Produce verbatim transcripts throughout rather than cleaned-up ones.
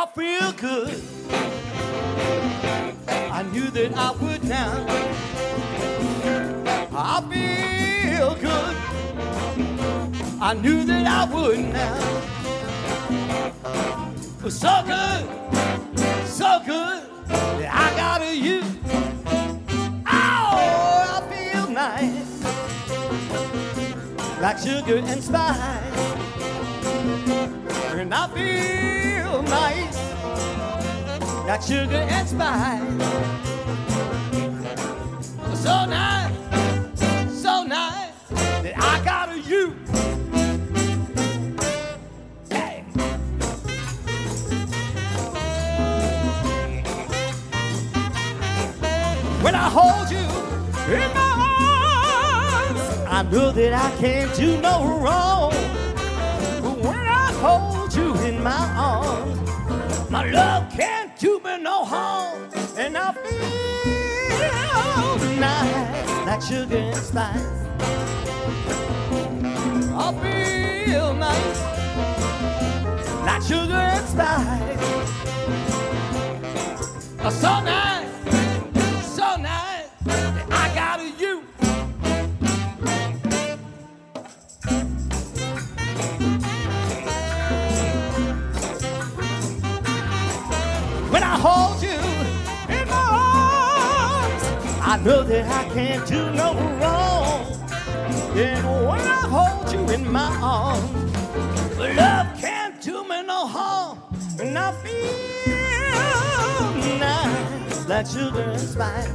feel good. I knew that I would now. I feel good. I knew that I would now. It was so good, so good that I got a you. Oh, I feel nice, like sugar and spice. And I feel nice, like sugar and spice. So nice, so nice that I got a you. Hey. When I hold you in my arms, I know that I can't do no wrong. But when I hold you in my arms, my love can't do me no harm. And I feel nice, like sugar and spice. I feel nice, like sugar and spice. Oh, so nice, so nice, I got a you. When I hold you in my arms, I know that I can't do no wrong. And when I hold you in my arms, love can't do me no harm. And I feel nice, like sugar and spice.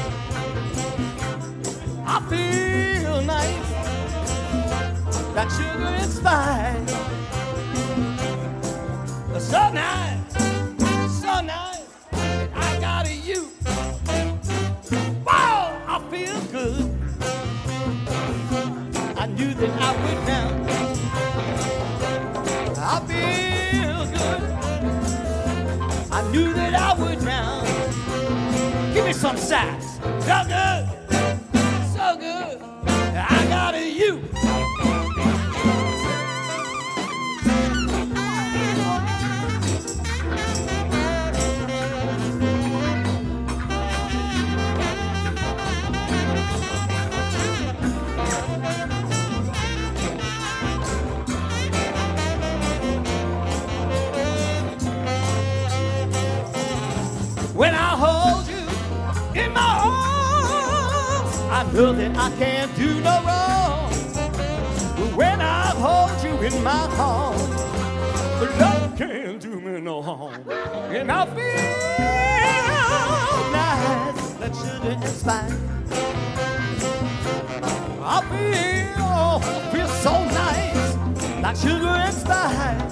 I feel nice, like sugar and spice. So nice, so nice, I got a you. Wow, I feel good. I knew that I would now. I feel good. I knew that I would now. Give me some sax. So good, so good. I got a you. When I hold you in my arms, I know that I can't do no wrong. But when I hold you in my arms, the love can't do me no harm. And I feel nice, like sugar and spice. I feel, I feel so nice, like sugar and spice.